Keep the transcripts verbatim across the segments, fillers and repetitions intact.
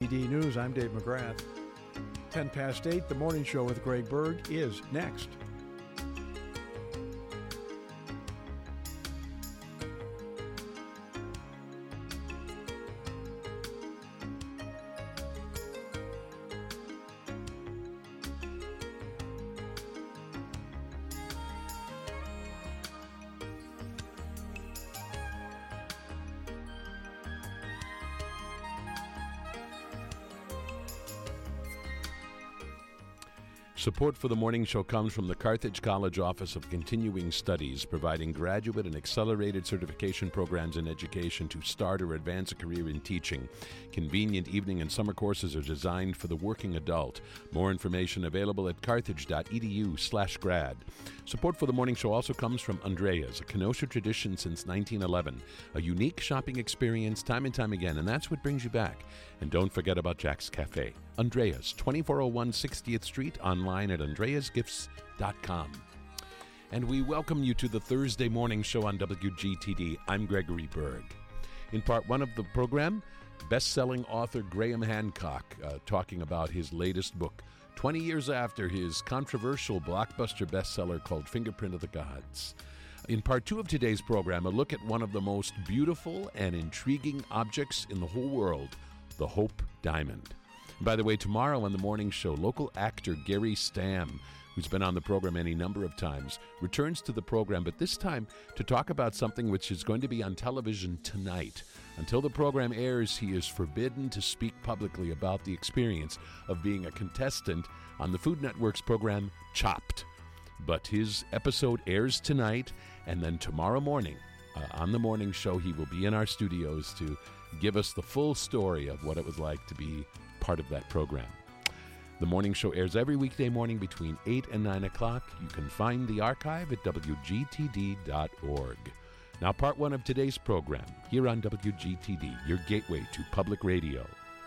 D News, I'm Dave McGrath. ten past eight, the morning show with Greg Berg is next. Support for the morning show comes from the Carthage College Office of Continuing Studies, providing graduate and accelerated certification programs in education to start or advance a career in teaching. Convenient evening and summer courses are designed for the working adult. More information available at carthage.edu slash grad. Support for the morning show also comes from Andrea's, a Kenosha tradition since nineteen eleven. A unique shopping experience time and time again, and that's what brings you back. And don't forget about Jack's Cafe. Andrea's, twenty-four oh one sixtieth Street, online at andreas gifts dot com. And we welcome you to the Thursday morning show on W G T D. I'm Gregory Berg. In part one of the program, best-selling author Graham Hancock uh, talking about his latest book, twenty years after his controversial blockbuster bestseller called Fingerprint of the Gods. In part two of today's program, a look at one of the most beautiful and intriguing objects in the whole world, the Hope Diamond. By the way, tomorrow on the morning show, local actor Gary Stamm, who's been on the program any number of times, returns to the program, but this time to talk about something which is going to be on television tonight. Until the program airs, he is forbidden to speak publicly about the experience of being a contestant on the Food Network's program Chopped. But his episode airs tonight, and then tomorrow morning, uh, on the morning show, he will be in our studios to give us the full story of what it was like to be part of that program. The morning show airs every weekday morning between eight and nine o'clock. You can find the archive at w g t d dot org. Now, part one of today's program, here on W G T D, your gateway to public radio.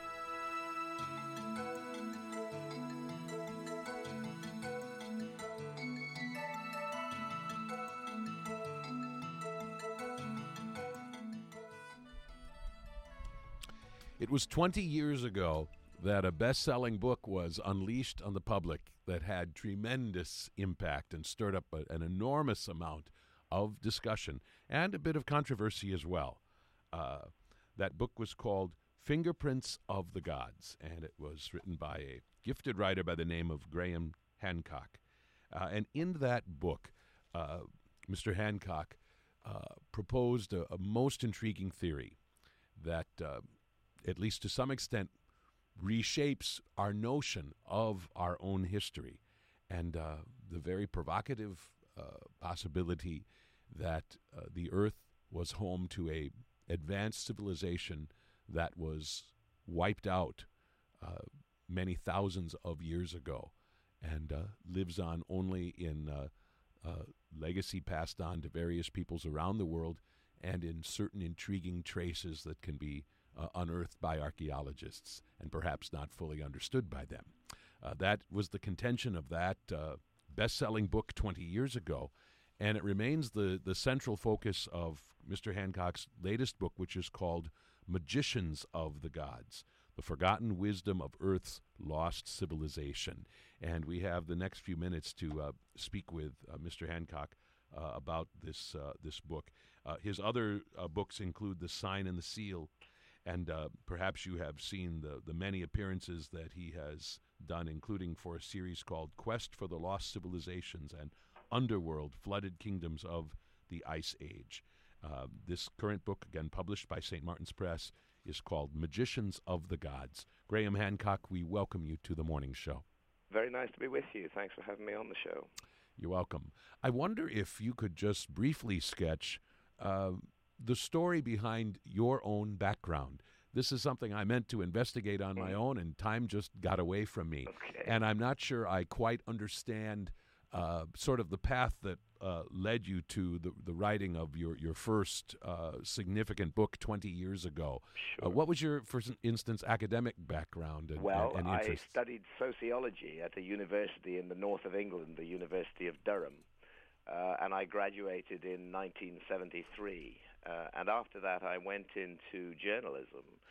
It was twenty years ago that a best-selling book was unleashed on the public that had tremendous impact and stirred up a, an enormous amount of discussion and a bit of controversy as well. Uh, that book was called Fingerprints of the Gods, and it was written by a gifted writer by the name of Graham Hancock. Uh, and in that book, uh, Mister Hancock uh, proposed a, a most intriguing theory that, uh, at least to some extent, reshapes our notion of our own history, and uh, the very provocative uh, possibility that uh, the Earth was home to a advanced civilization that was wiped out uh, many thousands of years ago and uh, lives on only in uh, uh, legacy passed on to various peoples around the world and in certain intriguing traces that can be Uh, unearthed by archaeologists and perhaps not fully understood by them. Uh, that was the contention of that uh, best-selling book twenty years ago, and it remains the, the central focus of Mister Hancock's latest book, which is called Magicians of the Gods, The Forgotten Wisdom of Earth's Lost Civilization. And we have the next few minutes to uh, speak with uh, Mister Hancock uh, about this, uh, this book. Uh, his other uh, books include The Sign and the Seal, and uh, perhaps you have seen the, the many appearances that he has done, including for a series called Quest for the Lost Civilizations and Underworld, Flooded Kingdoms of the Ice Age. Uh, this current book, again published by Saint Martin's Press, is called Magicians of the Gods. Graham Hancock, we welcome you to the morning show. Very nice to be with you. Thanks for having me on the show. You're welcome. I wonder if you could just briefly sketch Uh, the story behind your own background. This is something I meant to investigate on my own, and time just got away from me. Okay. And I'm not sure I quite understand uh, sort of the path that uh, led you to the, the writing of your, your first uh, significant book twenty years ago. Sure. Uh, what was your, for instance, academic background and, well, and, and I interests? studied sociology at a university in the north of England, the University of Durham, uh, and I graduated in nineteen seventy-three. Uh, and after that, I went into journalism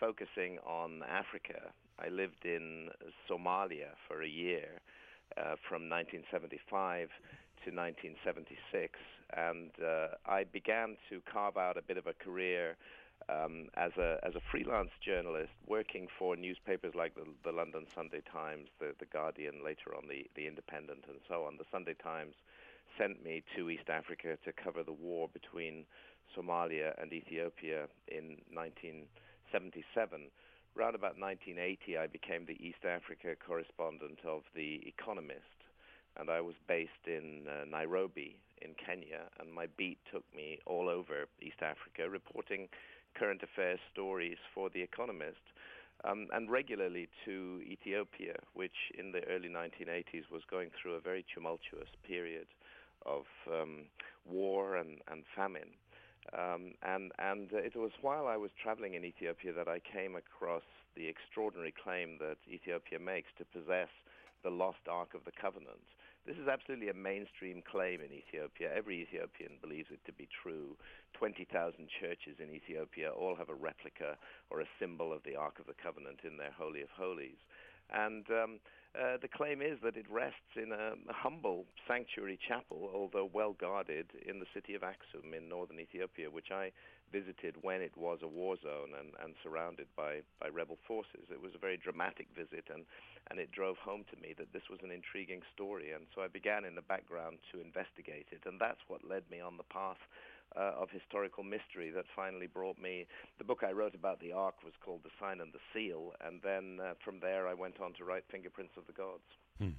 focusing on Africa. I lived in Somalia for a year uh, from nineteen seventy-five to nineteen seventy-six, and uh, I began to carve out a bit of a career um, as a as a freelance journalist, working for newspapers like the, the London Sunday Times, the, the Guardian, later on the, the Independent, and so on. The Sunday Times sent me to East Africa to cover the war between Somalia and Ethiopia in nineteen seventy-seven. Around about nineteen eighty, I became the East Africa correspondent of The Economist, and I was based in uh, Nairobi in Kenya, and my beat took me all over East Africa, reporting current affairs stories for The Economist, um, and regularly to Ethiopia, which in the early nineteen eighties was going through a very tumultuous period of um, war and, and famine. Um, and and uh, it was while I was traveling in Ethiopia that I came across the extraordinary claim that Ethiopia makes to possess the lost Ark of the Covenant. This is absolutely a mainstream claim in Ethiopia. Every Ethiopian believes it to be true. twenty thousand churches in Ethiopia all have a replica or a symbol of the Ark of the Covenant in their Holy of Holies. And um, uh, the claim is that it rests in a, a humble sanctuary chapel, although well guarded, in the city of Aksum in northern Ethiopia, which I visited when it was a war zone and, and surrounded by, by rebel forces. It was a very dramatic visit, and, and it drove home to me that this was an intriguing story. And so I began in the background to investigate it, and that's what led me on the path Uh, of historical mystery that finally brought me. The book I wrote about the Ark was called The Sign and the Seal, and then uh, from there I went on to write Fingerprints of the Gods. Hmm.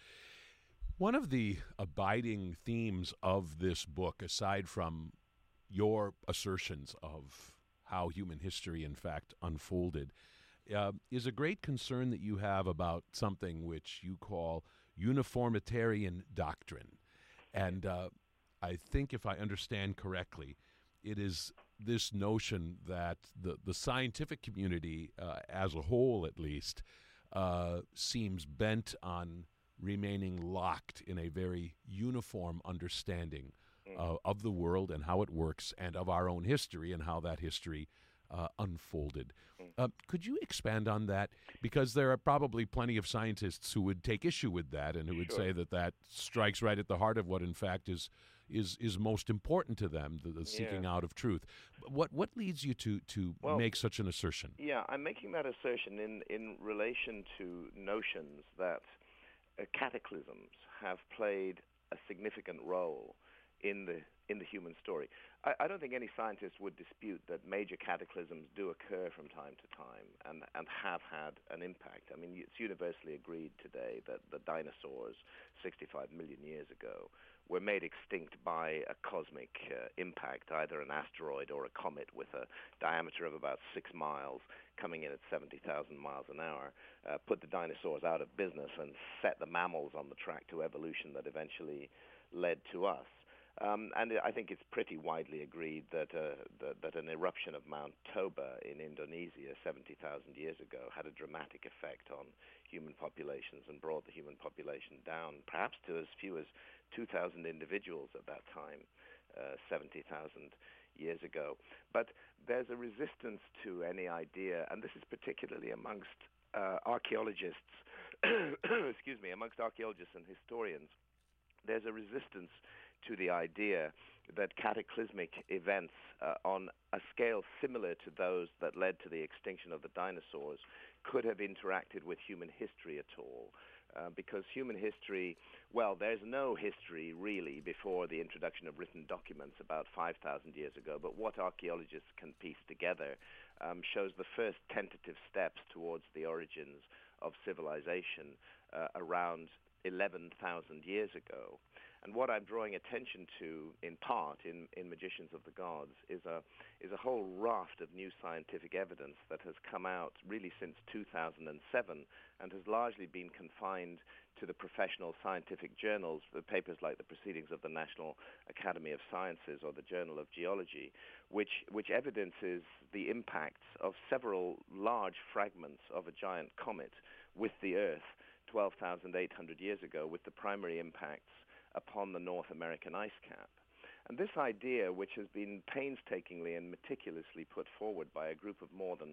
One of the abiding themes of this book, aside from your assertions of how human history in fact unfolded, uh, is a great concern that you have about something which you call uniformitarian doctrine. And uh, I think, if I understand correctly, it is this notion that the, the scientific community, uh, as a whole at least, uh, seems bent on remaining locked in a very uniform understanding uh, of the world and how it works, and of our own history and how that history uh, unfolded. Uh, could you expand on that? Because there are probably plenty of scientists who would take issue with that and who would Sure. say that that strikes right at the heart of what, in fact, is is is most important to them, the, the seeking Yeah. out of truth. What what leads you to to Well, make such an assertion? Yeah, I'm making that assertion in, in relation to notions that uh, cataclysms have played a significant role in the in the human story. I, I don't think any scientist would dispute that major cataclysms do occur from time to time and, and have had an impact. I mean, it's universally agreed today that the dinosaurs sixty-five million years ago were made extinct by a cosmic uh, impact, either an asteroid or a comet with a diameter of about six miles coming in at seventy thousand miles an hour, uh, put the dinosaurs out of business and set the mammals on the track to evolution that eventually led to us. Um, and I think it's pretty widely agreed that, uh, that that an eruption of Mount Toba in Indonesia seventy thousand years ago had a dramatic effect on human populations and brought the human population down, perhaps to as few as two thousand individuals at that time, uh, seventy thousand years ago. But there's a resistance to any idea, and this is particularly amongst uh, archaeologists, excuse me, amongst archaeologists and historians. There's a resistance to the idea that cataclysmic events uh, on a scale similar to those that led to the extinction of the dinosaurs could have interacted with human history at all. Uh, because human history, well, there's no history really before the introduction of written documents about five thousand years ago, but what archaeologists can piece together um, shows the first tentative steps towards the origins of civilization uh, around eleven thousand years ago. And what I'm drawing attention to, in part, in, in Magicians of the Gods, is a is a whole raft of new scientific evidence that has come out really since two thousand seven and has largely been confined to the professional scientific journals, the papers like the Proceedings of the National Academy of Sciences or the Journal of Geology, which which evidences the impacts of several large fragments of a giant comet with the Earth twelve thousand eight hundred years ago, with the primary impacts upon the North American ice cap. And this idea, which has been painstakingly and meticulously put forward by a group of more than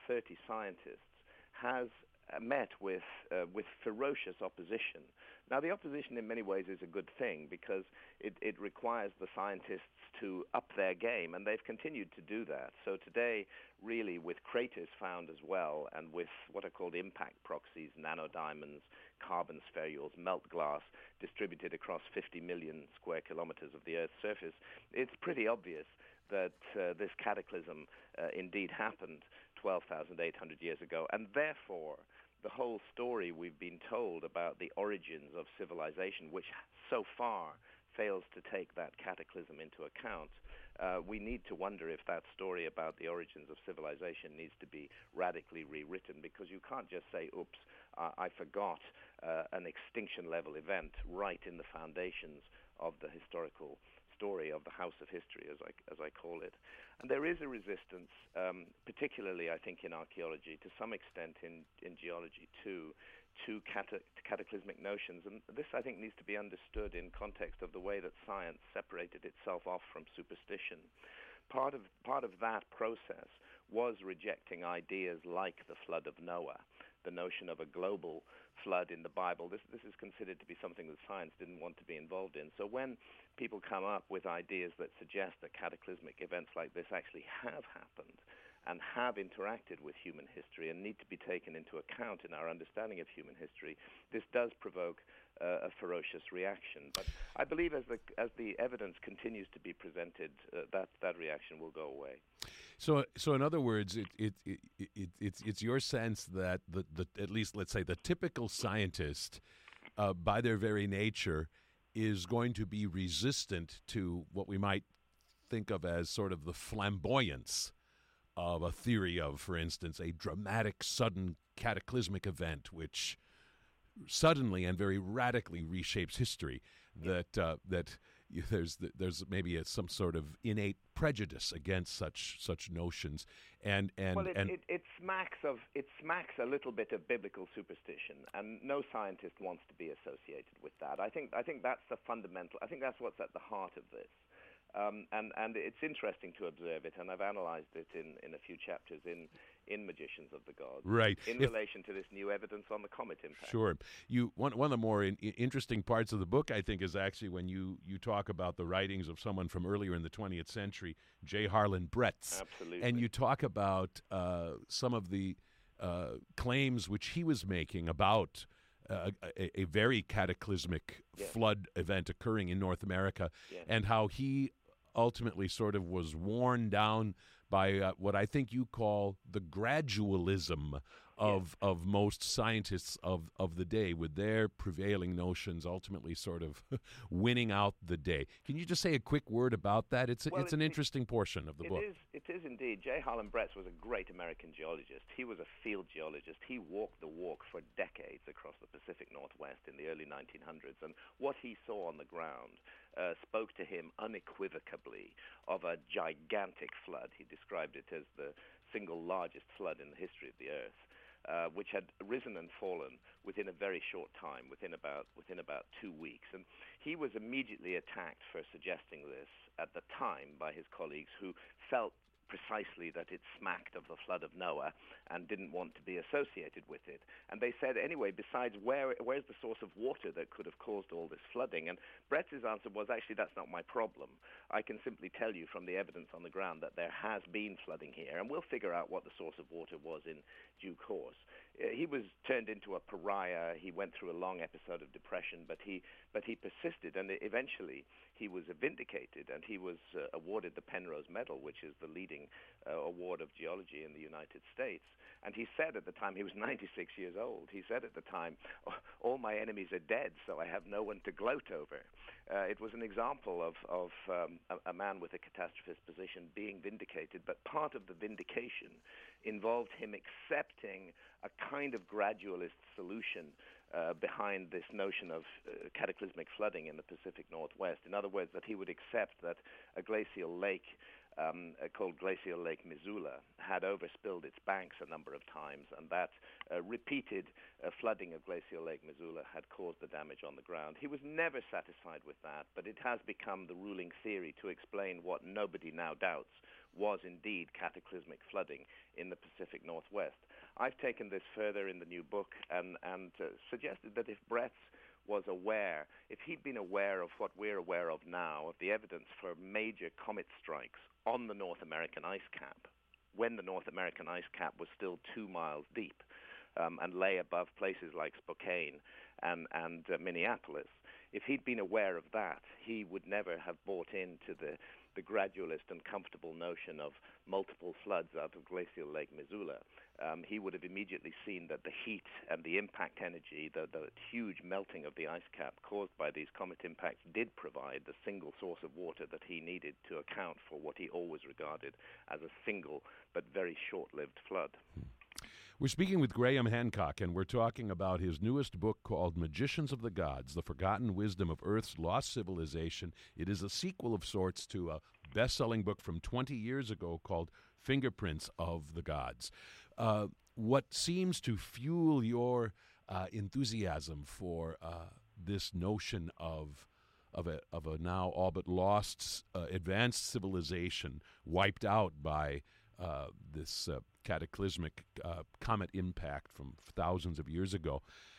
thirty scientists, has uh, met with uh, with ferocious opposition. Now, the opposition in many ways is a good thing because it, it requires the scientists to up their game, and they've continued to do that. So today, really, with craters found as well, and with what are called impact proxies, nanodiamonds, carbon spherules, melt glass, distributed across fifty million square kilometers of the Earth's surface, it's pretty obvious that uh, this cataclysm uh, indeed happened twelve thousand eight hundred years ago, and therefore the whole story we've been told about the origins of civilization, which so far fails to take that cataclysm into account, uh, we need to wonder if that story about the origins of civilization needs to be radically rewritten, because you can't just say, oops, uh, I forgot uh, an extinction-level event right in the foundations of the historical story of the House of History, as I, as I call it. And there is a resistance, um, particularly, I think, in archaeology, to some extent in, in geology too, to cata- cataclysmic notions. And this, I think, needs to be understood in context of the way that science separated itself off from superstition. Part of, part of that process was rejecting ideas like the flood of Noah, the notion of a global flood in the Bible. This, this is considered to be something that science didn't want to be involved in. So when people come up with ideas that suggest that cataclysmic events like this actually have happened and have interacted with human history and need to be taken into account in our understanding of human history, this does provoke uh, a ferocious reaction. But I believe as the as the evidence continues to be presented, uh, that that reaction will go away. So, so in other words, it, it, it, it, it's it's your sense that the, the at least let's say the typical scientist, uh, by their very nature, is going to be resistant to what we might think of as sort of the flamboyance of a theory of, for instance, a dramatic, sudden, cataclysmic event which suddenly and very radically reshapes history. That uh, that you, there's there's maybe a, some sort of innate prejudice against such such notions, and and well, it, and it, it smacks of it smacks a little bit of biblical superstition, and no scientist wants to be associated with that. I think I think that's the fundamental. I think that's what's at the heart of this. Um, and, and it's interesting to observe it, and I've analyzed it in, in a few chapters in, in Magicians of the Gods, right. in If, relation to this new evidence on the comet impact. Sure. You one one of the more in, interesting parts of the book, I think, is actually when you, you talk about the writings of someone from earlier in the twentieth century, J. Harlan Bretz. Absolutely. And you talk about uh, some of the uh, claims which he was making about Uh, a, a very cataclysmic yes. flood event occurring in North America, yes. and how he ultimately sort of was worn down by uh, what I think you call the gradualism of yes. of most scientists of, of the day, with their prevailing notions ultimately sort of winning out the day. Can you just say a quick word about that? It's a, well, it's it, an it, interesting portion of the it book. Is, it is indeed. J. Harlan Bretz was a great American geologist. He was a field geologist. He walked the walk for decades across the Pacific Northwest in the early nineteen hundreds, and what he saw on the ground uh, spoke to him unequivocally of a gigantic flood. He described it as the single largest flood in the history of the Earth. Uh, which had risen and fallen within a very short time, within about within about two weeks. And he was immediately attacked for suggesting this at the time by his colleagues, who felt precisely that it smacked of the flood of Noah and didn't want to be associated with it. And they said, anyway, besides, where where's the source of water that could have caused all this flooding? And Bretz's answer was, actually, that's not my problem. I can simply tell you from the evidence on the ground that there has been flooding here, and we'll figure out what the source of water was in due course. Uh, he was turned into a pariah. He went through a long episode of depression, but he but he persisted, and eventually he was vindicated, and he was uh, awarded the Penrose Medal, which is the leading uh, award of geology in the United States. And he said at the time, he was ninety-six years old, he said at the time, all my enemies are dead, so I have no one to gloat over. Uh, it was an example of, of um, a, a man with a catastrophist position being vindicated, but part of the vindication involved him accepting a kind of gradualist solution uh, behind this notion of uh, cataclysmic flooding in the Pacific Northwest. In other words, that he would accept that a glacial lake Um, uh, called Glacial Lake Missoula had overspilled its banks a number of times, and that uh, repeated uh, flooding of Glacial Lake Missoula had caused the damage on the ground. He was never satisfied with that, but it has become the ruling theory to explain what nobody now doubts, was indeed cataclysmic flooding in the Pacific Northwest. I've taken this further in the new book and, and uh, suggested that if Bretz was aware, if he'd been aware of what we're aware of now, of the evidence for major comet strikes on the North American ice cap, when the North American ice cap was still two miles deep um, and lay above places like Spokane and, and uh, Minneapolis, if he'd been aware of that, he would never have bought into the, the gradualist and comfortable notion of multiple floods out of glacial Lake Missoula. Um, he would have immediately seen that the heat and the impact energy, the, the huge melting of the ice cap caused by these comet impacts did provide the single source of water that he needed to account for what he always regarded as a single but very short-lived flood. We're speaking with Graham Hancock, and we're talking about his newest book called Magicians of the Gods, The Forgotten Wisdom of Earth's Lost Civilization. It is a sequel of sorts to a best-selling book from twenty years ago called Fingerprints of the Gods. Uh, what seems to fuel your uh, enthusiasm for uh, this notion of of a, of a now all but lost uh, advanced civilization wiped out by uh, this uh, cataclysmic uh, comet impact from thousands of years ago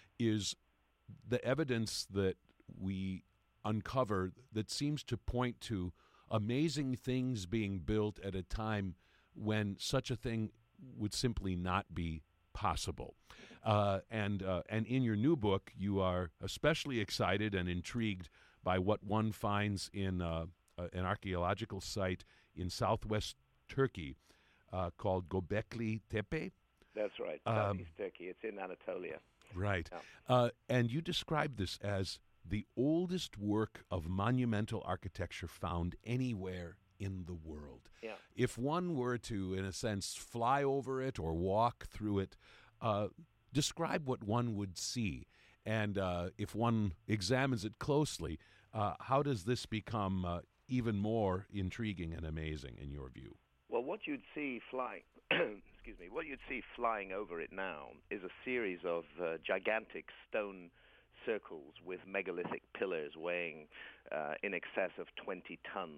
is the evidence that we uncover that seems to point to amazing things being built at a time when such a thing would simply not be possible. Uh, and uh, and in your new book, you are especially excited and intrigued by what one finds in uh, uh, an archaeological site in southwest Turkey uh, called Göbekli Tepe. That's right, Um, southeast Turkey. It's in Anatolia. Right. Yeah. Uh, and you describe this as the oldest work of monumental architecture found anywhere in the world. Yeah. If one were to, in a sense, fly over it or walk through it, uh, describe what one would see. And uh, if one examines it closely, uh, how does this become uh, even more intriguing and amazing in your view? Well, what you'd see flying, excuse me, what you'd see flying over it now is a series of uh, gigantic stone circles with megalithic pillars weighing uh, in excess of twenty tons,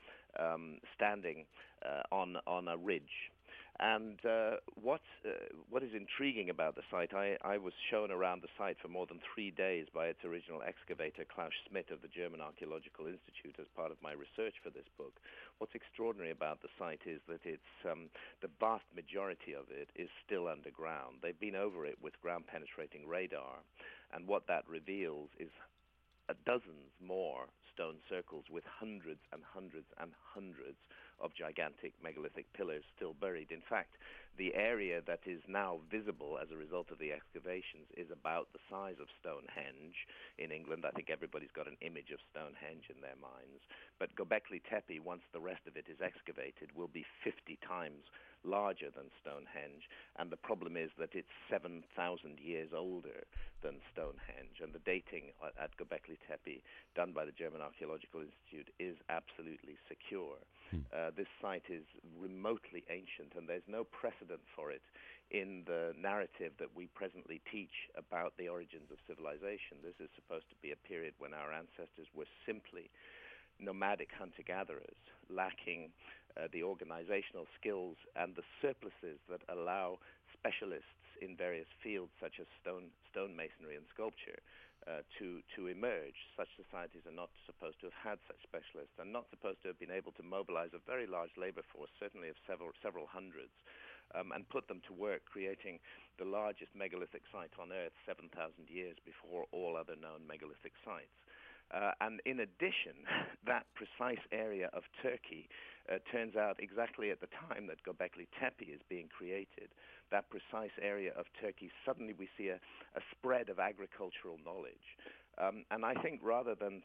um, standing uh, on on a ridge. And uh, what uh, what is intriguing about the site, I, I was shown around the site for more than three days by its original excavator, Klaus Schmidt of the German Archaeological Institute, as part of my research for this book. What's extraordinary about the site is that it's um, the vast majority of it is still underground. They've been over it with ground-penetrating radar, and what that reveals is uh, dozens more stone circles with hundreds and hundreds and hundreds of gigantic megalithic pillars still buried. In fact, the area that is now visible as a result of the excavations is about the size of Stonehenge in England. I think everybody's got an image of Stonehenge in their minds. But Göbekli Tepe, once the rest of it is excavated, will be fifty times larger than Stonehenge. And the problem is that it's seven thousand years older than Stonehenge. And the dating at Göbekli Tepe, done by the German Archaeological Institute, is absolutely secure. Hmm. Uh, this site is remotely ancient, and there's no precedent for it in the narrative that we presently teach about the origins of civilization. This is supposed to be a period when our ancestors were simply nomadic hunter-gatherers, lacking uh, the organizational skills and the surpluses that allow specialists in various fields such as stone, stonemasonry and sculpture uh, to, to emerge. Such societies are not supposed to have had such specialists and not supposed to have been able to mobilize a very large labor force, certainly of several, several hundreds, um, and put them to work creating the largest megalithic site on Earth seven thousand years before all other known megalithic sites. Uh, and in addition, that precise area of Turkey uh, turns out exactly at the time that Göbekli Tepe is being created, that precise area of Turkey, suddenly we see a, a spread of agricultural knowledge. Um, and I think rather than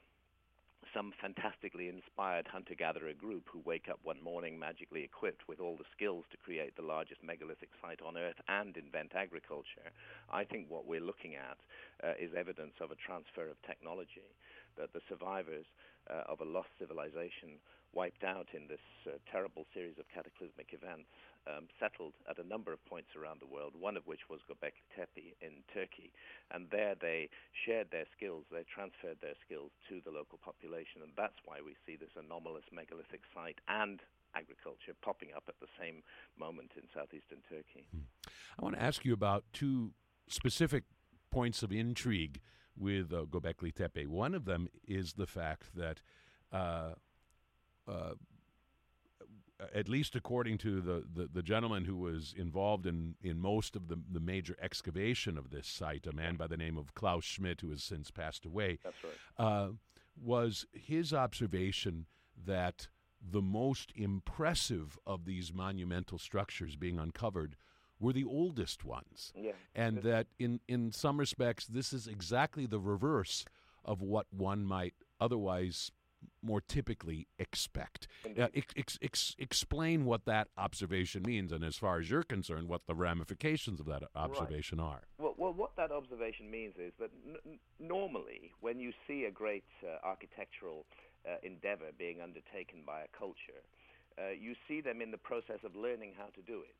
some fantastically inspired hunter-gatherer group who wake up one morning magically equipped with all the skills to create the largest megalithic site on Earth and invent agriculture, I think what we're looking at uh, is evidence of a transfer of technology, that the survivors uh, of a lost civilization wiped out in this uh, terrible series of cataclysmic events um, settled at a number of points around the world, one of which was Göbekli Tepe in Turkey. And there they shared their skills, they transferred their skills to the local population, and that's why we see this anomalous megalithic site and agriculture popping up at the same moment in southeastern Turkey. I want to ask you about two specific points of intrigue with uh, Göbekli Tepe. One of them is the fact that, uh, uh, at least according to the, the, the gentleman who was involved in, in most of the, the major excavation of this site, a man by the name of Klaus Schmidt, who has since passed away, That's right. uh, was his observation that the most impressive of these monumental structures being uncovered were the oldest ones. Yeah. And that in, in some respects, this is exactly the reverse of what one might otherwise more typically expect. Uh, ex- ex- ex- explain what that observation means, and as far as you're concerned, what the ramifications of that observation right. are. Well, well, what that observation means is that n- normally when you see a great uh, architectural uh, endeavor being undertaken by a culture, uh, you see them in the process of learning how to do it.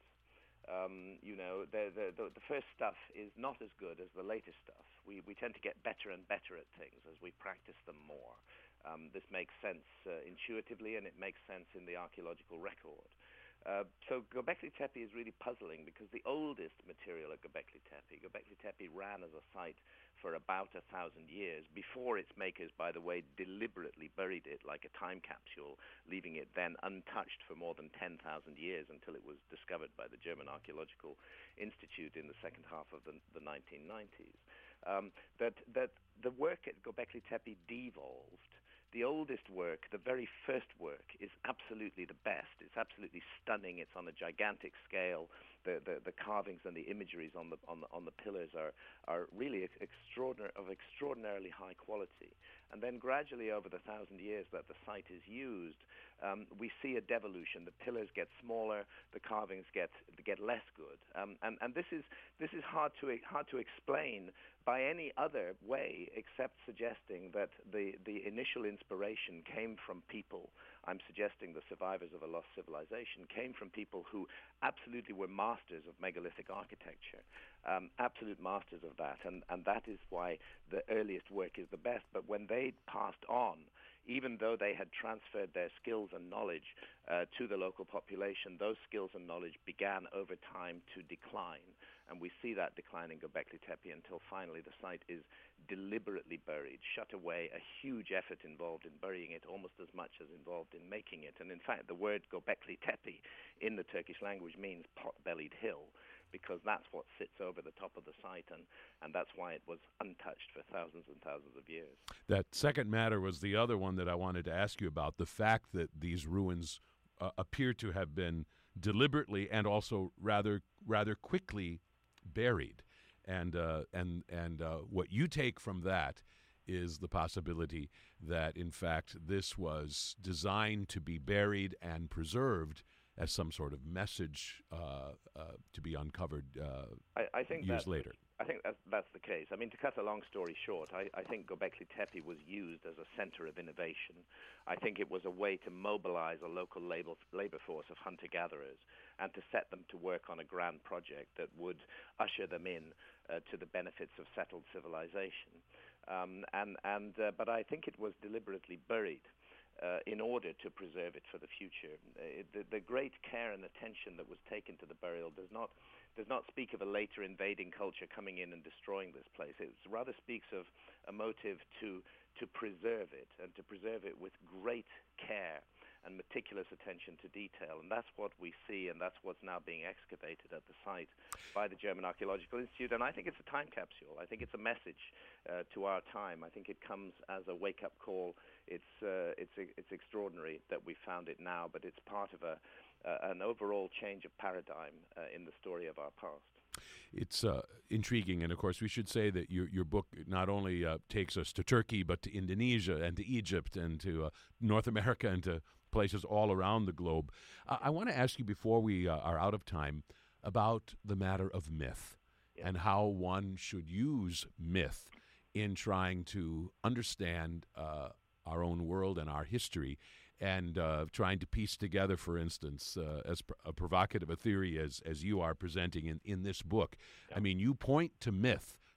Um, you know, the, the, the, the first stuff is not as good as the later stuff. We, we tend to get better and better at things as we practice them more. Um, this makes sense uh, intuitively, and it makes sense in the archaeological record. Uh, so Göbekli Tepe is really puzzling because the oldest material at Göbekli Tepe, Göbekli Tepe ran as a site for about a thousand years before its makers, by the way, deliberately buried it like a time capsule, leaving it then untouched for more than ten thousand years until it was discovered by the German Archaeological Institute in the second half of the, the nineteen nineties. Um, that, that the work at Göbekli Tepe devolved. The oldest work, the very first work, is absolutely the best. It's absolutely stunning. It's on a gigantic scale. The the, the carvings and the imageries on the on the on the pillars are are really extraordinary of extraordinarily high quality. And then gradually over the thousand years that the site is used, um, we see a devolution. The pillars get smaller, the carvings get get less good. Um, and and this is this is hard to hard to explain by any other way except suggesting that the, the initial inspiration came from people, I'm suggesting the survivors of a lost civilization, came from people who absolutely were masters of megalithic architecture, um, absolute masters of that, and, and that is why the earliest work is the best. But when they passed on, even though they had transferred their skills and knowledge uh, to the local population, those skills and knowledge began over time to decline. And we see that decline in Göbekli Tepe until finally the site is deliberately buried, shut away, a huge effort involved in burying it, almost as much as involved in making it. And in fact, the word Göbekli Tepe in the Turkish language means pot-bellied hill, because that's what sits over the top of the site, and, and that's why it was untouched for thousands and thousands of years. That second matter was the other one that I wanted to ask you about, the fact that these ruins uh, appear to have been deliberately and also rather rather quickly buried. And uh, and and uh, what you take from that is the possibility that, in fact, this was designed to be buried and preserved as some sort of message uh, uh, to be uncovered uh, I, I think years that's, later. I think that's, that's the case. I mean, to cut a long story short, I, I think Göbekli Tepe was used as a center of innovation. I think it was a way to mobilize a local labor, labor force of hunter-gatherers and to set them to work on a grand project that would usher them in uh, to the benefits of settled civilization. Um, and, and, uh, but I think it was deliberately buried Uh, in order to preserve it for the future. Uh, the, the great care and attention that was taken to the burial does not does not speak of a later invading culture coming in and destroying this place. It rather speaks of a motive to to preserve it, and to preserve it with great care and meticulous attention to detail. And that's what we see, and that's what's now being excavated at the site by the German Archaeological Institute. And I think it's a time capsule. I think it's a message uh, to our time. I think it comes as a wake-up call. It's uh, it's it's extraordinary that we found it now, but it's part of a uh, an overall change of paradigm uh, in the story of our past. It's uh, intriguing, and of course we should say that your your book not only uh, takes us to Turkey, but to Indonesia and to Egypt and to uh, North America and to places all around the globe. Uh, I want to ask you, before we uh, are out of time, about the matter of myth Yeah. and how one should use myth in trying to understand uh, our own world and our history, and uh, trying to piece together, for instance, uh, as pr- a provocative a theory as, as you are presenting in, in this book. Yeah. I mean, you point to myth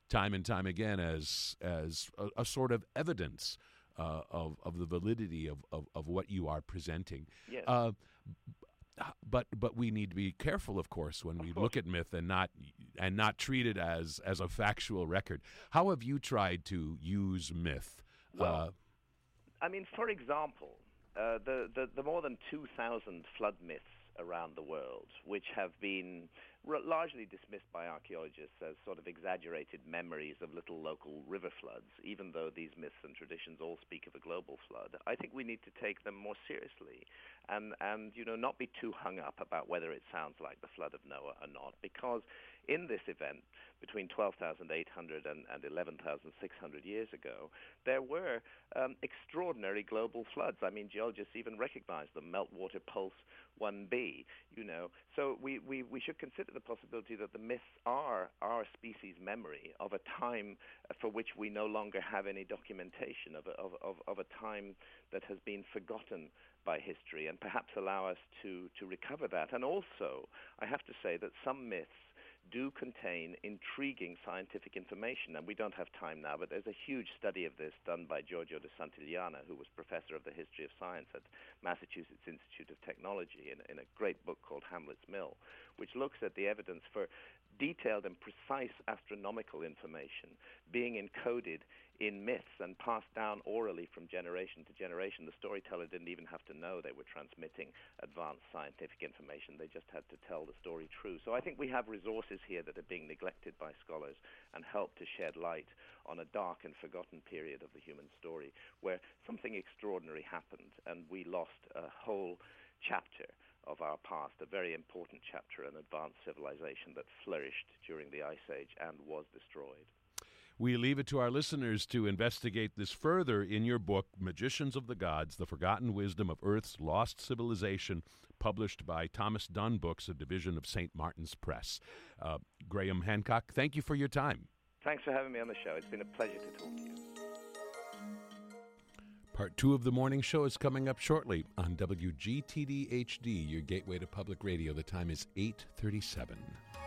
time and time again as as a, a sort of evidence uh, of of the validity of, of, of what you are presenting. Yes. Uh, but but we need to be careful, of course, when we look at myth and not and not treat it as as a factual record. How have you tried to use myth? Well, uh, I mean, for example, uh, the, the the more than two thousand flood myths around the world, which have been r- largely dismissed by archaeologists as sort of exaggerated memories of little local river floods, even though these myths and traditions all speak of a global flood. I think we need to take them more seriously and, and you know, not be too hung up about whether it sounds like the flood of Noah or not, because in this event, between twelve thousand eight hundred and, and eleven thousand six hundred years ago, there were um, extraordinary global floods. I mean, geologists even recognize them, Meltwater Pulse one b, you know. So we, we, we should consider the possibility that the myths are our species' memory of a time for which we no longer have any documentation, of a, of, of, of a time that has been forgotten by history, and perhaps allow us to, to recover that. And also, I have to say that some myths do contain intriguing scientific information, and we don't have time now, but there's a huge study of this done by Giorgio de Santillana, who was professor of the history of science at Massachusetts Institute of Technology, in, in a great book called Hamlet's Mill, which looks at the evidence for detailed and precise astronomical information being encoded in myths and passed down orally from generation to generation. The storyteller didn't even have to know they were transmitting advanced scientific information. They just had to tell the story true. So I think we have resources here that are being neglected by scholars and help to shed light on a dark and forgotten period of the human story where something extraordinary happened and we lost a whole chapter of our past, a very important chapter, an advanced civilization that flourished during the Ice Age and was destroyed. We leave it to our listeners to investigate this further in your book, Magicians of the Gods, The Forgotten Wisdom of Earth's Lost Civilization, published by Thomas Dunn Books, a division of Saint Martin's Press. Uh, Graham Hancock, thank you for your time. Thanks for having me on the show. It's been a pleasure to talk to you. Part two of the morning show is coming up shortly on W G T D H D, your gateway to public radio. The time is eight thirty-seven.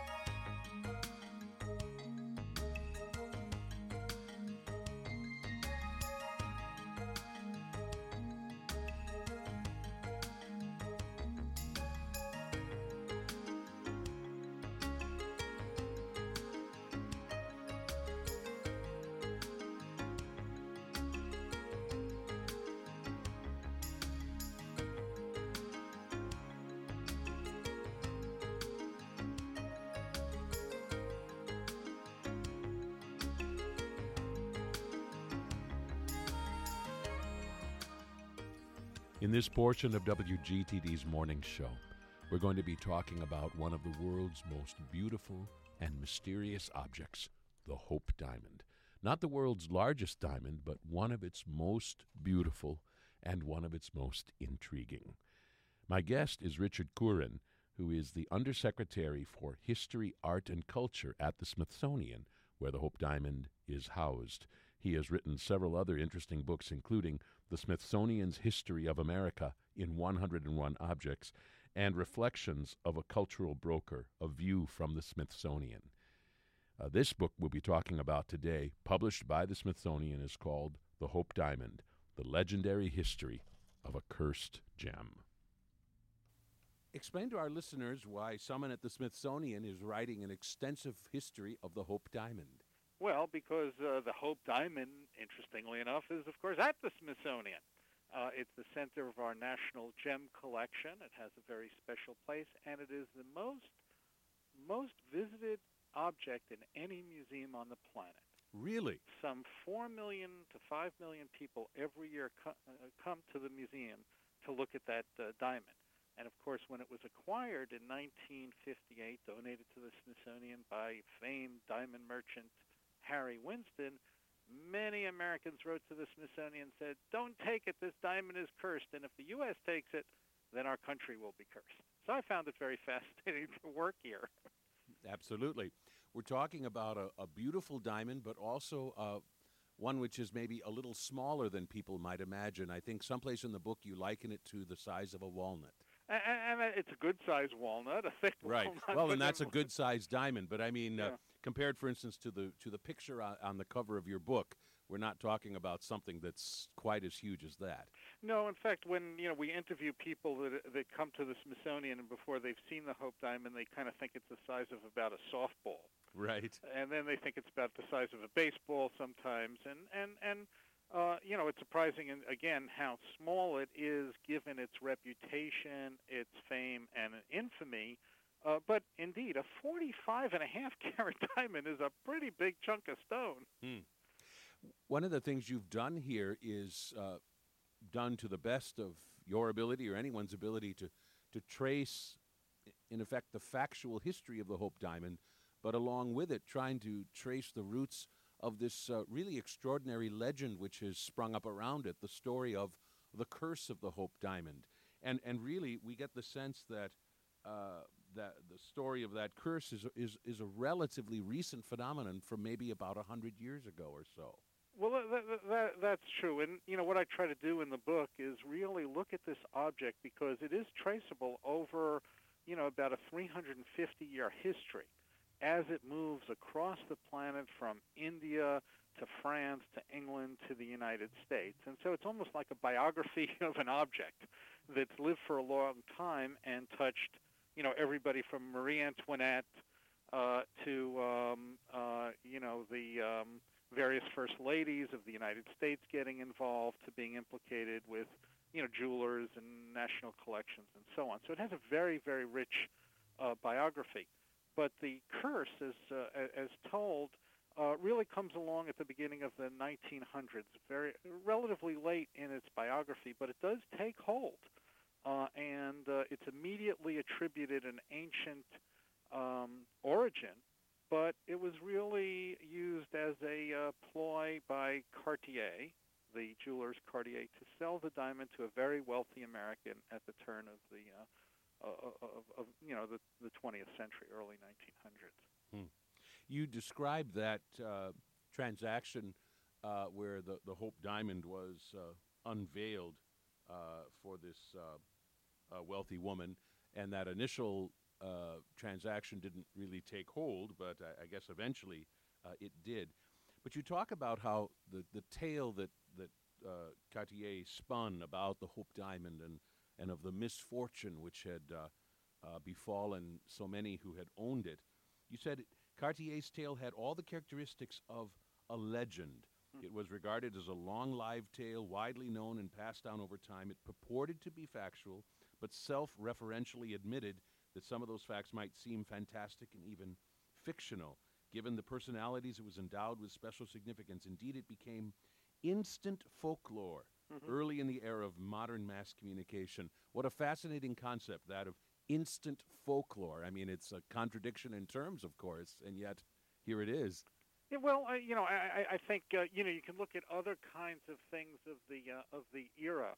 In this portion of W G T D's morning show, we're going to be talking about one of the world's most beautiful and mysterious objects, the Hope Diamond. Not the world's largest diamond, but one of its most beautiful and one of its most intriguing. My guest is Richard Curran, who is the Undersecretary for History, Art, and Culture at the Smithsonian, where the Hope Diamond is housed. He has written several other interesting books, including The Smithsonian's History of America in one hundred one Objects and Reflections of a Cultural Broker, A View from the Smithsonian. Uh, this book we'll be talking about today, published by the Smithsonian, is called The Hope Diamond, The Legendary History of a Cursed Gem. Explain to our listeners why someone at the Smithsonian is writing an extensive history of the Hope Diamond. Well, because uh, the Hope Diamond, interestingly enough, is, of course, at the Smithsonian. Uh, it's the center of our national gem collection. It has a very special place, and it is the most most visited object in any museum on the planet. Really? Some four million to five million people every year co- uh, come to the museum to look at that uh, diamond. And, of course, when it was acquired in nineteen fifty-eight, donated to the Smithsonian by famed diamond merchant Harry Winston, many Americans wrote to the Smithsonian and said, don't take it, this diamond is cursed, and if the U S takes it, then our country will be cursed. So I found it very fascinating to work here. Absolutely. We're talking about a, a beautiful diamond, but also uh, one which is maybe a little smaller than people might imagine. I think someplace in the book you liken it to the size of a walnut. And, and it's a good-sized walnut, a thick right. walnut. Well, and that's a good-sized diamond, but I mean, yeah. uh, compared, for instance, to the to the picture on, on the cover of your book. We're not talking about something that's quite as huge as that. No, in fact, when you know we interview people that that come to the Smithsonian and before they've seen the Hope Diamond, they kind of think it's the size of about a softball. Right. And then they think it's about the size of a baseball sometimes, and and and uh, you know it's surprising and again how small it is given its reputation, its fame, and infamy. Uh, but indeed, a forty-five and a half carat diamond is a pretty big chunk of stone. Hmm. One of the things you've done here is uh, done to the best of your ability or anyone's ability to, to trace, in effect, the factual history of the Hope Diamond, but along with it, trying to trace the roots of this uh, really extraordinary legend which has sprung up around it, the story of the curse of the Hope Diamond. And, and really, we get the sense that uh, that the story of that curse is, is, is a relatively recent phenomenon from maybe about one hundred years ago or so. Well, that, that, that's true. And, you know, what I try to do in the book is really look at this object because it is traceable over, you know, about a three hundred fifty year history as it moves across the planet from India to France to England to the United States. And so it's almost like a biography of an object that's lived for a long time and touched, you know, everybody from Marie Antoinette uh, to, um, uh, you know, the... Um, various first ladies of the United States getting involved to being implicated with, you know, jewelers and national collections and so on. So it has a very, very rich uh, biography. But the curse, as, uh, as told, uh, really comes along at the beginning of the nineteen hundreds, very relatively late in its biography, but it does take hold. Uh, and uh, it's immediately attributed an ancient um, origin, but it was really used as a uh, ploy by Cartier, the jewelers Cartier, to sell the diamond to a very wealthy American at the turn of the, uh, of, of, you know, the, the twentieth century, early nineteen hundreds. Hmm. You described that uh, transaction uh, where the, the Hope Diamond was uh, unveiled uh, for this uh, uh, wealthy woman, and that initial Uh, transaction didn't really take hold, but I, I guess eventually uh, it did. But you talk about how the, the tale that, that uh, Cartier spun about the Hope Diamond and, and of the misfortune which had uh, uh, befallen so many who had owned it. You said Cartier's tale had all the characteristics of a legend. Mm. It was regarded as a long lived tale, widely known and passed down over time. It purported to be factual, but self-referentially admitted that some of those facts might seem fantastic and even fictional. Given the personalities, it was endowed with special significance. Indeed, it became instant folklore mm-hmm. early in the era of modern mass communication. What a fascinating concept, that of instant folklore. I mean, it's a contradiction in terms, of course, and yet here it is. Yeah, well, uh, you know, I, I think, uh, you know, you can look at other kinds of things of the, uh, of the era.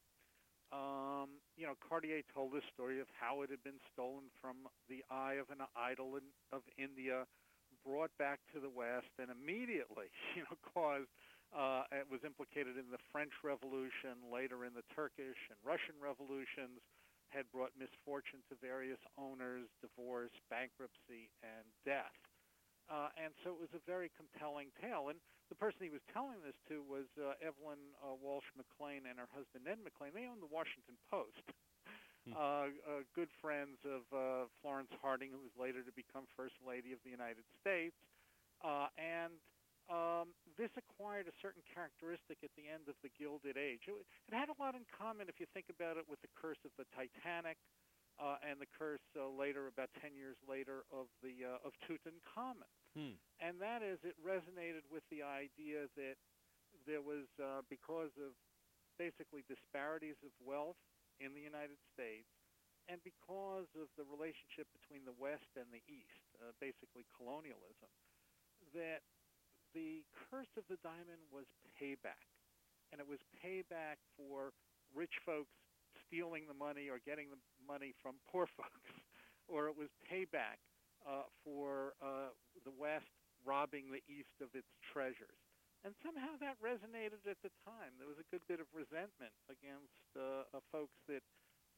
Um, you know, Cartier told this story of how it had been stolen from the eye of an idol in, of India, brought back to the West, and immediately, you know, caused, uh, it was implicated in the French Revolution, later in the Turkish and Russian revolutions, had brought misfortune to various owners, divorce, bankruptcy, and death. Uh, and so it was a very compelling tale. And the person he was telling this to was uh, Evelyn uh, Walsh McLean and her husband Ned McLean. They owned the Washington Post. Hmm. Uh, uh, good friends of uh, Florence Harding, who was later to become First Lady of the United States. Uh, and um, this acquired a certain characteristic at the end of the Gilded Age. It, it had a lot in common, if you think about it, with the curse of the Titanic. Uh, and the curse uh, later, about ten years later, of the uh, of Tutankhamun, hmm. and that is, it resonated with the idea that there was, uh, because of basically disparities of wealth in the United States, and because of the relationship between the West and the East, uh, basically colonialism, that the curse of the diamond was payback, and it was payback for rich folks stealing the money or getting the money from poor folks, or it was payback uh, for uh, the West robbing the East of its treasures. And somehow that resonated at the time. There was a good bit of resentment against uh, uh, folks that,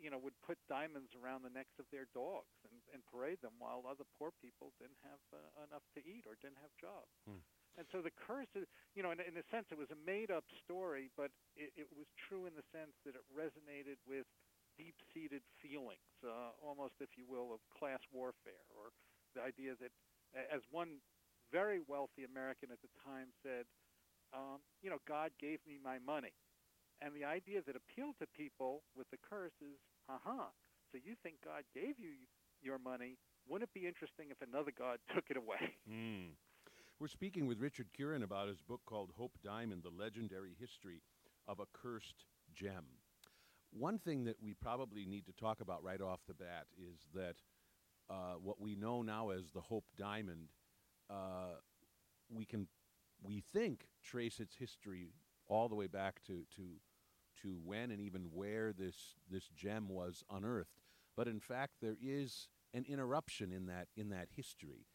you know, would put diamonds around the necks of their dogs and, and parade them while other poor people didn't have uh, enough to eat or didn't have jobs. Hmm. And so the curse is, you know, in, in a sense, it was a made-up story, but it, it was true in the sense that it resonated with deep-seated feelings, uh, almost, if you will, of class warfare, or the idea that, as one very wealthy American at the time said, um, you know, God gave me my money. And the idea that appealed to people with the curse is, uh-huh, so you think God gave you your money. Wouldn't it be interesting if another God took it away? Mm. We're speaking with Richard Curran about his book called Hope Diamond, The Legendary History of a Cursed Gem. One thing that we probably need to talk about right off the bat is that uh, what we know now as the Hope Diamond, uh, we can, we think, trace its history all the way back to, to, to when and even where this, this gem was unearthed. But in fact, there is an interruption in that, in that history.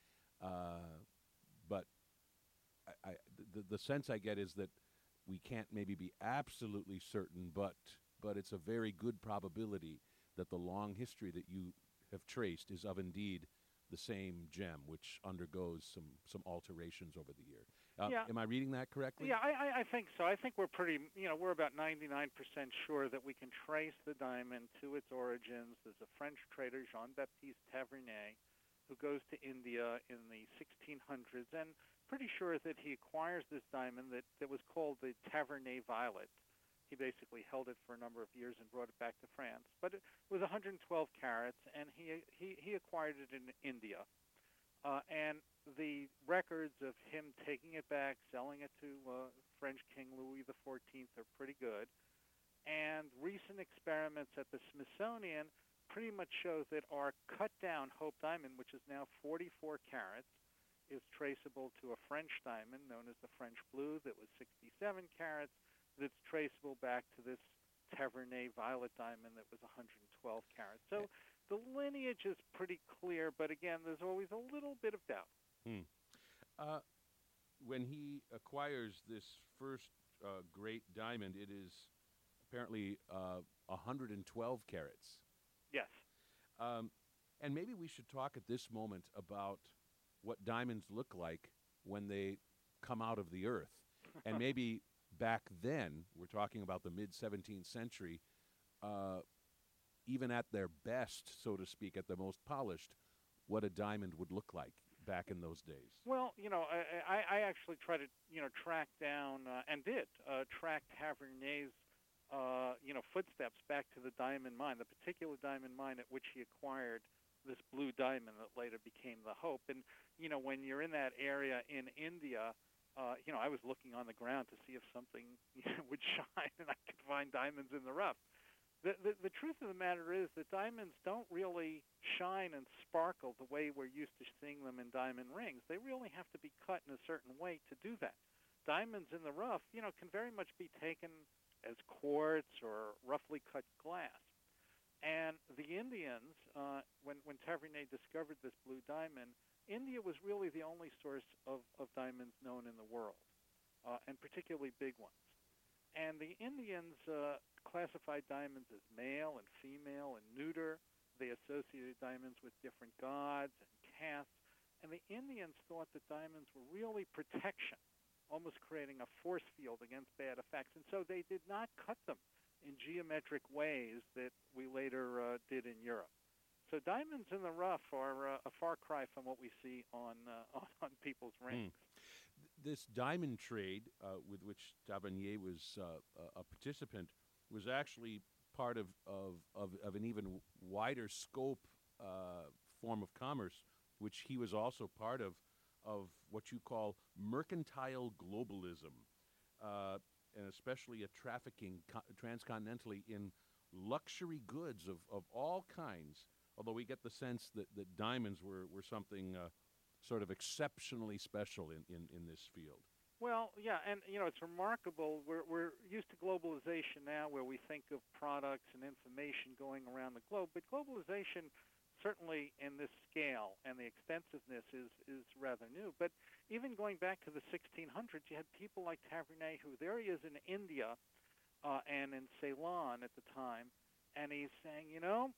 Uh, but I, I, the, the sense I get is that we can't maybe be absolutely certain, but but it's a very good probability that the long history that you have traced is of indeed the same gem, which undergoes some, some alterations over the year. Uh, yeah. Am I reading that correctly? Yeah, I, I think so. I think we're pretty, you know, we're about ninety-nine percent sure that we can trace the diamond to its origins. There's a French trader, Jean-Baptiste Tavernet, who goes to India in the sixteen hundreds, and pretty sure that he acquires this diamond that, that was called the Tavernet Violet. He basically held it for a number of years and brought it back to France. But it was one hundred twelve carats, and he he, he acquired it in India. Uh, and the records of him taking it back, selling it to uh, French King Louis the fourteenth are pretty good. And recent experiments at the Smithsonian pretty much show that our cut-down Hope Diamond, which is now forty-four carats, is traceable to a French diamond known as the French Blue that was sixty-seven carats, that's traceable back to this Tavernet Violet diamond that was one hundred twelve carats. So the lineage is pretty clear, but again, there's always a little bit of doubt. Hmm. Uh, when he acquires this first uh, great diamond, it is apparently uh, one hundred twelve carats. Yes. Um, and maybe we should talk at this moment about what diamonds look like when they come out of the earth. And maybe back then, we're talking about the mid-seventeenth century, uh, even at their best, so to speak, at the most polished, what a diamond would look like back in those days. Well, you know, I, I, I actually tried to, you know, track down, uh, and did, uh, track Tavernet's, uh, you know, footsteps back to the diamond mine, the particular diamond mine at which he acquired this blue diamond that later became the Hope. And, you know, when you're in that area in India, uh, you know, I was looking on the ground to see if something you know, would shine and I could find diamonds in the rough. The, the, the truth of the matter is that diamonds don't really shine and sparkle the way we're used to seeing them in diamond rings. They really have to be cut in a certain way to do that. Diamonds in the rough, you know, can very much be taken as quartz or roughly cut glass. And the Indians, uh, when, when Tavernet discovered this blue diamond, India was really the only source of, of diamonds known in the world, uh, and particularly big ones. And the Indians uh, classified diamonds as male and female and neuter. They associated diamonds with different gods and castes. And the Indians thought that diamonds were really protection, almost creating a force field against bad effects. And so they did not cut them in geometric ways that we later uh, did in Europe. So diamonds in the rough are uh, a far cry from what we see on uh, on, on people's rings. Mm. This diamond trade, uh, with which Tavernier was uh, a participant, was actually part of, of, of, of an even wider scope uh, form of commerce, which he was also part of, of what you call mercantile globalism, uh, and especially a trafficking co- transcontinentally in luxury goods of, of all kinds, although we get the sense that, that diamonds were, were something uh, sort of exceptionally special in, in, in this field. Well, yeah, and, you know, it's remarkable. We're, we're used to globalization now where we think of products and information going around the globe, but globalization certainly in this scale and the extensiveness is, is rather new. But even going back to the sixteen hundreds, you had people like Tavernet, who there he is in India uh, and in Ceylon at the time, and he's saying, you know,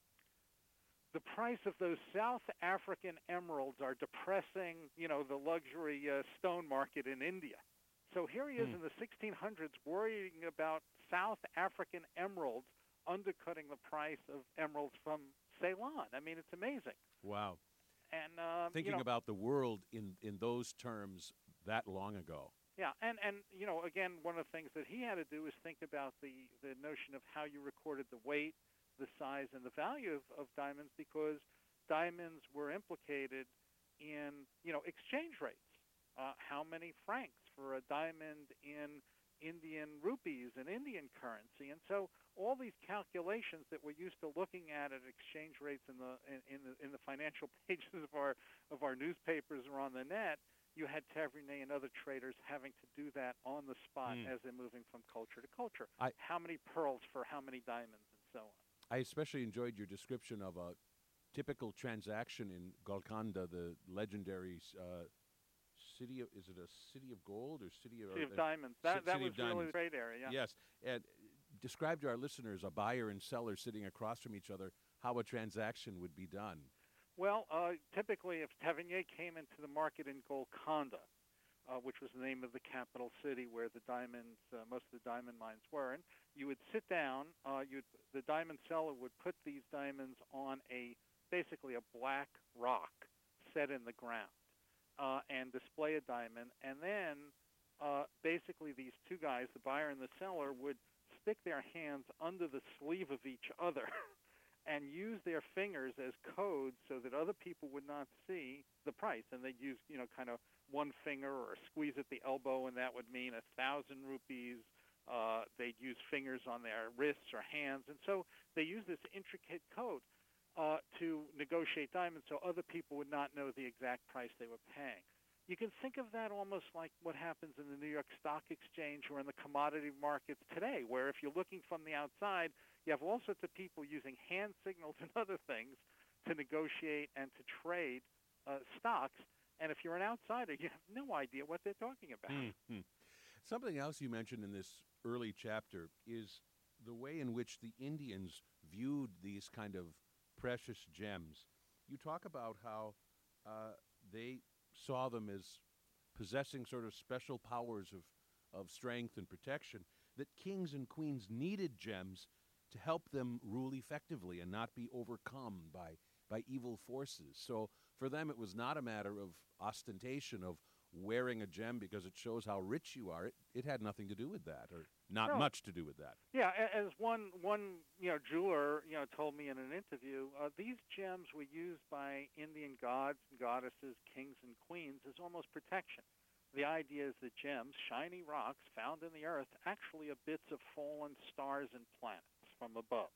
the price of those South African emeralds are depressing, you know, the luxury uh, stone market in India. So here he is Hmm. in the sixteen hundreds worrying about South African emeralds undercutting the price of emeralds from Ceylon. I mean, it's amazing. Wow. And um, Thinking you know, about the world in, in those terms that long ago. yeah, and, and you know, again, one of the things that he had to do is think about the, the notion of how you recorded the weight, the size, and the value of, of diamonds, because diamonds were implicated in, you know, exchange rates. Uh, how many francs for a diamond in Indian rupees and Indian currency? And so all these calculations that we're used to looking at at exchange rates in the in, in the in the financial pages of our of our newspapers or on the net, you had Tavernier and other traders having to do that on the spot Mm. as they're moving from culture to culture. I- how many pearls for how many diamonds and so on. I especially enjoyed your description of a typical transaction in Golconda, the legendary uh, city of, is it a city of gold or city of, Sea of uh, diamonds. Ci- That that City was of really Diamonds. the trade area. Yeah. Yes, and describe to our listeners, a buyer and seller sitting across from each other, how a transaction would be done. Well, uh, typically, if Tavernier came into the market in Golconda, uh, which was the name of the capital city where the diamonds, uh, most of the diamond mines were, and you would sit down. Uh, you'd, the diamond seller would put these diamonds on a basically a black rock set in the ground uh, and display a diamond, and then uh, basically these two guys, the buyer and the seller, would stick their hands under the sleeve of each other and use their fingers as codes so that other people would not see the price. And they'd use, you know, kind of one finger or a squeeze at the elbow, and that would mean a thousand rupees. Uh, they'd use fingers on their wrists or hands. And so they use this intricate code uh, to negotiate diamonds so other people would not know the exact price they were paying. You can think of that almost like what happens in the New York Stock Exchange or in the commodity markets today, where if you're looking from the outside, you have all sorts of people using hand signals and other things to negotiate and to trade uh, stocks. And if you're an outsider, you have no idea what they're talking about. Mhm. Something else you mentioned in this early chapter is the way in which the Indians viewed these kind of precious gems. You talk about how uh, they saw them as possessing sort of special powers of, of strength and protection, that kings and queens needed gems to help them rule effectively and not be overcome by, by evil forces. So for them, it was not a matter of ostentation, of wearing a gem because it shows how rich you are. It, it had nothing to do with that, or not No. much to do with that. Yeah, a- as one one you know jeweler you know told me in an interview, uh, these gems were used by Indian gods and goddesses, kings and queens as almost protection. The idea is that gems, shiny rocks found in the earth, actually are bits of fallen stars and planets from above.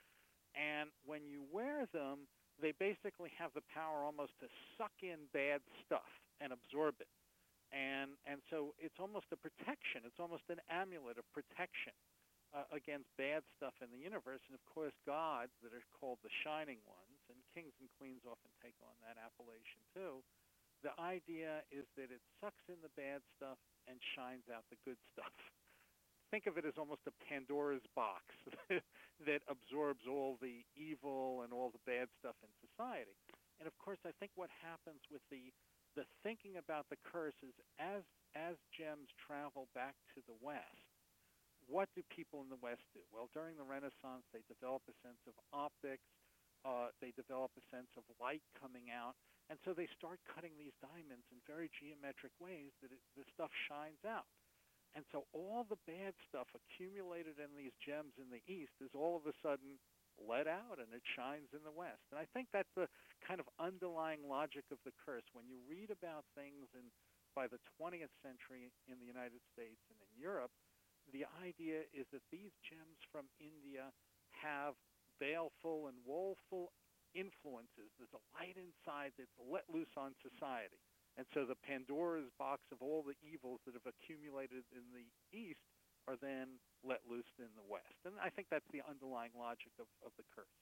And when you wear them, they basically have the power almost to suck in bad stuff and absorb it. And and so it's almost a protection. It's almost an amulet of protection uh, against bad stuff in the universe. And of course, gods that are called the Shining Ones, and kings and queens often take on that appellation too. The idea is that it sucks in the bad stuff and shines out the good stuff. Think of it as almost a Pandora's box that absorbs all the evil and all the bad stuff in society. And of course, I think what happens with the the thinking about the curse is as as gems travel back to the West, what do people in the West do? Well, during the Renaissance, they develop a sense of optics. Uh, they develop a sense of light coming out. And so they start cutting these diamonds in very geometric ways that it, the stuff shines out. And so all the bad stuff accumulated in these gems in the East is all of a sudden let out, and it shines in the West. And I think that's the kind of underlying logic of the curse. When you read about things in, by the twentieth century in the United States and in Europe, the idea is that these gems from India have baleful and woeful influences. There's a light inside that's let loose on society. And so the Pandora's box of all the evils that have accumulated in the East are then let loose in the West. And I think that's the underlying logic of, of the curse.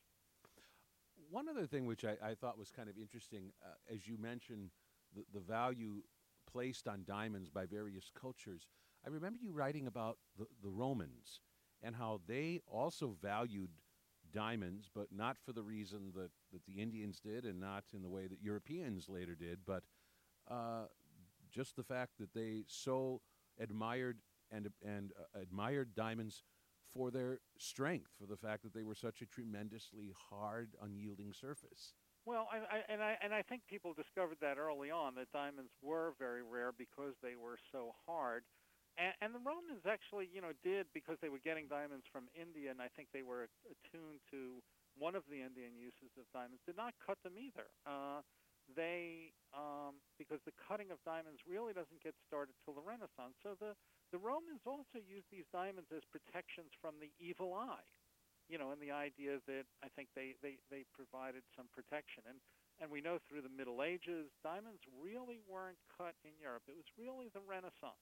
One other thing which I, I thought was kind of interesting, uh, as you mentioned, the, the value placed on diamonds by various cultures. I remember you writing about the, the Romans and how they also valued diamonds, but not for the reason that, that the Indians did and not in the way that Europeans later did, but uh, just the fact that they so admired and, and uh, admired diamonds for their strength, for the fact that they were such a tremendously hard, unyielding surface. Well, I, I, and I and I think people discovered that early on, that diamonds were very rare because they were so hard. And, and the Romans actually, you know, did, because they were getting diamonds from India, and I think they were attuned to one of the Indian uses of diamonds, did not cut them either. Uh, they, um, because the cutting of diamonds really doesn't get started till the Renaissance. So the, the Romans also used these diamonds as protections from the evil eye, you know, and the idea that I think they, they, they provided some protection. And, and we know through the Middle Ages, diamonds really weren't cut in Europe. It was really the Renaissance.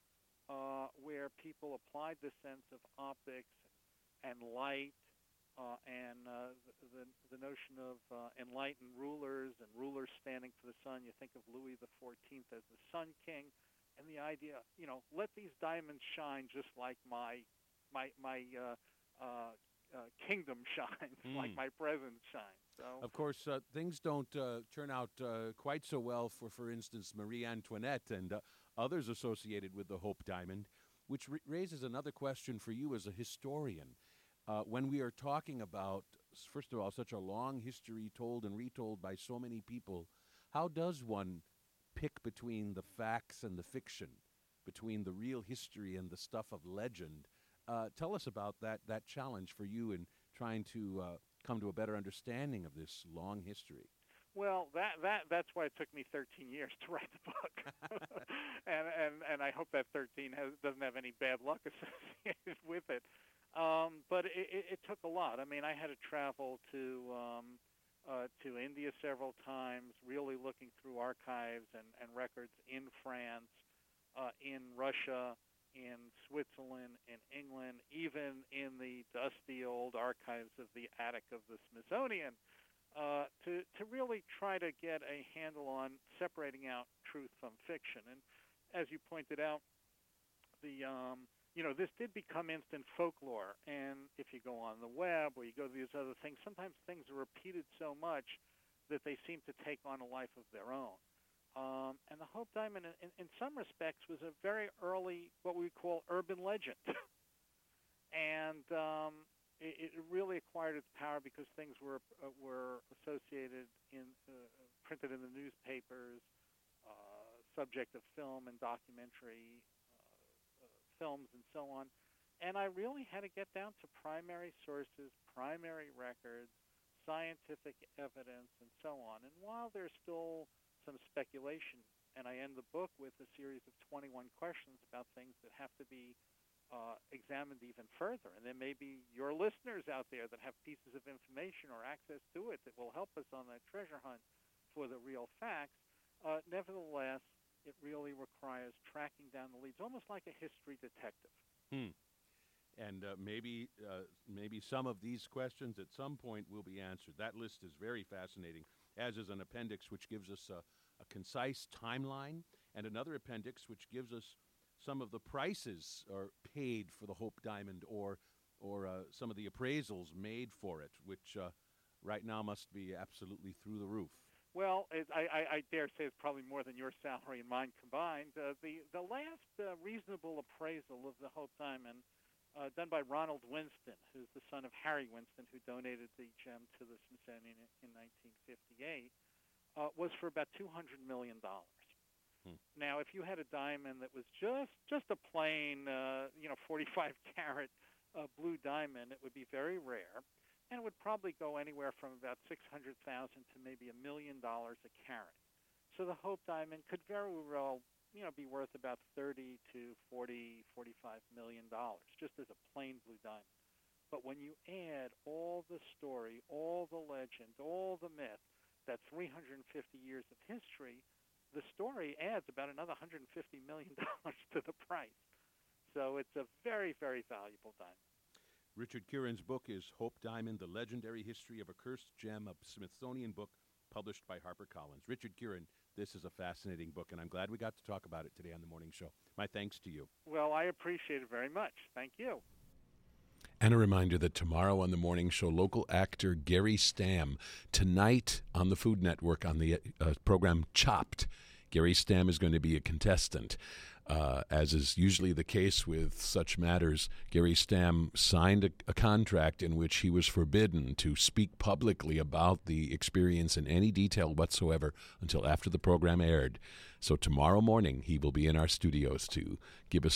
Uh, where people applied the sense of optics and light uh, and uh, the, the notion of uh, enlightened rulers and rulers standing for the sun. You think of Louis the fourteenth as the Sun King, and the idea, you know, let these diamonds shine just like my my my uh, uh, uh, kingdom shines, mm. like my presence shines. So, of course, uh, things don't uh, turn out uh, quite so well for, for instance, Marie Antoinette and uh, others associated with the Hope Diamond, which r- raises another question for you as a historian. Uh, when we are talking about, first of all, such a long history told and retold by so many people, how does one pick between the facts and the fiction, between the real history and the stuff of legend? Uh, tell us about that, that challenge for you in trying to uh, come to a better understanding of this long history. Well, that, that that's why it took me thirteen years to write the book, and, and and I hope that thirteen has, doesn't have any bad luck associated with it. Um, but it, it, it took a lot. I mean, I had to travel to um, uh, to India several times, really looking through archives and, and records in France, uh, in Russia, in Switzerland, in England, even in the dusty old archives of the attic of the Smithsonian. Uh, to, to really try to get a handle on separating out truth from fiction. And as you pointed out, the um, you know, this did become instant folklore. And if you go on the web or you go to these other things, sometimes things are repeated so much that they seem to take on a life of their own. Um, and the Hope Diamond, in, in some respects, was a very early, what we call urban legend. and um, It, it really acquired its power because things were uh, were associated in uh, printed in the newspapers, uh, subject of film and documentary uh, uh, films and so on. And I really had to get down to primary sources, primary records, scientific evidence, and so on. And while there's still some speculation, and I end the book with a series of twenty-one questions about things that have to be Uh, examined even further. And there may be your listeners out there that have pieces of information or access to it that will help us on that treasure hunt for the real facts. Uh, nevertheless, it really requires tracking down the leads, almost like a history detective. Hmm. And uh, maybe uh, maybe some of these questions at some point will be answered. That list is very fascinating, as is an appendix which gives us a, a concise timeline, and another appendix which gives us some of the prices are paid for the Hope Diamond, or or uh, some of the appraisals made for it, which uh, right now must be absolutely through the roof. Well, it, I, I, I dare say it's probably more than your salary and mine combined. Uh, the, the last uh, reasonable appraisal of the Hope Diamond, uh, done by Ronald Winston, who's the son of Harry Winston, who donated the gem to the Smithsonian in nineteen fifty-eight, uh, was for about two hundred million dollars. Now, if you had a diamond that was just just a plain, uh, you know, forty-five carat uh, blue diamond, it would be very rare, and it would probably go anywhere from about six hundred thousand to maybe a million dollars a carat. So the Hope Diamond could very well, you know, be worth about thirty to forty, forty-five million dollars, just as a plain blue diamond. But when you add all the story, all the legend, all the myth, that three hundred fifty years of history, the story adds about another one hundred fifty million dollars to the price. So it's a very, very valuable diamond. Richard Curran's book is Hope Diamond, The Legendary History of a Cursed Gem, a Smithsonian book published by HarperCollins. Richard Curran, this is a fascinating book, and I'm glad we got to talk about it today on The Morning Show. My thanks to you. Well, I appreciate it very much. Thank you. And a reminder that tomorrow on the morning show, local actor Gary Stamm. Tonight on the Food Network on the uh, program Chopped, Gary Stamm is going to be a contestant. Uh, as is usually the case with such matters, Gary Stamm signed a, a contract in which he was forbidden to speak publicly about the experience in any detail whatsoever until after the program aired. So tomorrow morning, he will be in our studios to give us